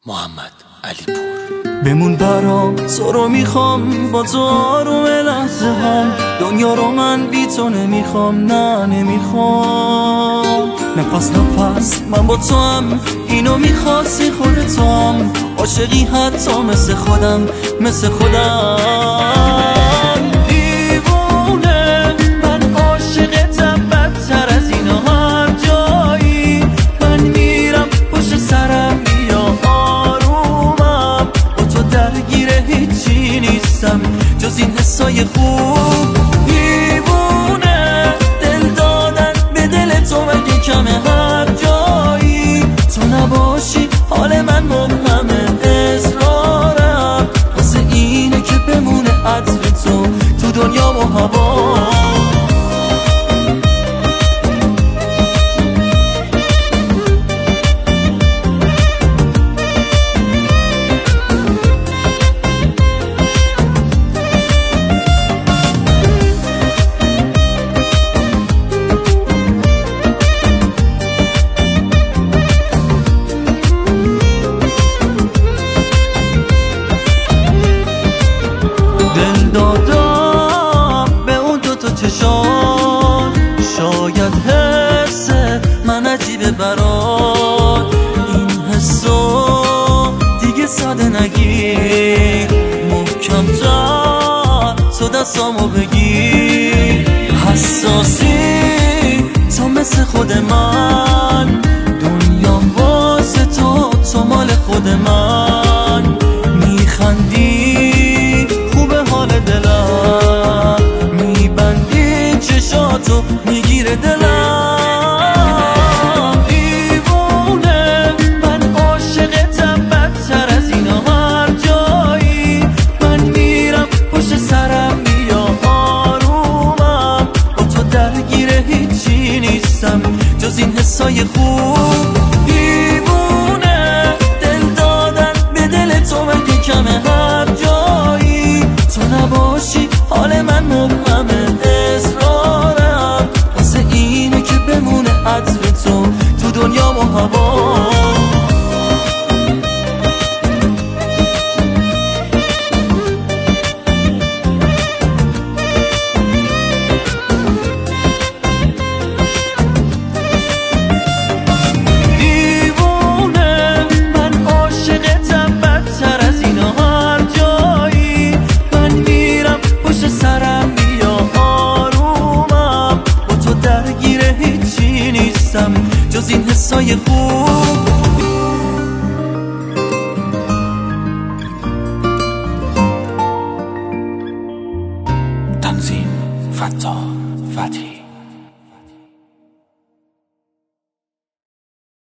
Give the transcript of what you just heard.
محمد علی پور. بمون برام تو رو میخوام، با تو آروم لحظه هم دنیا رو من بی تو نمیخوام، نه نمیخوام. نفس من با تو هم اینو میخواستی، خودت هم عاشقی حتی مثل خودم مثل خودم. دیوونه من عاشقتم بدتر از اینا، هر جایی من میرم پشت سرم بیا آرومم، با تو درگیره هیچی نیستم جز این حسای خوب. دیوونه دل دادن به دل تو مگه کمه، هر جایی تو نباشی حال من مبهمه، اصرارم واسه اینه که بمونه عطر تو دنیا و هوا. شاید حس من عجیبه برات، این حسو دیگه ساده نگیر، محکم تر تو دستامو بگیر. حساسی تو مثل خود من، دنیام واسه تو مال خود من. میخندی خوبه حال دلم، میبندی چشاتو میگیره دلم. دیوونه من عاشقتم بدتر از اینا، هر جایی من میرم پشت سرم بیا آرومم، با تو درگیره هیچی نیستم جز این حسای خوب. دیوونه دل دادن به دل تو مگه کمه، هر جایی تو نباشی حال من مبهمه، اصرارم واسه اینه که بمونه عطر تو دنیا و هوا. جز این حسای خوب. تنظیم فتاح فتحی.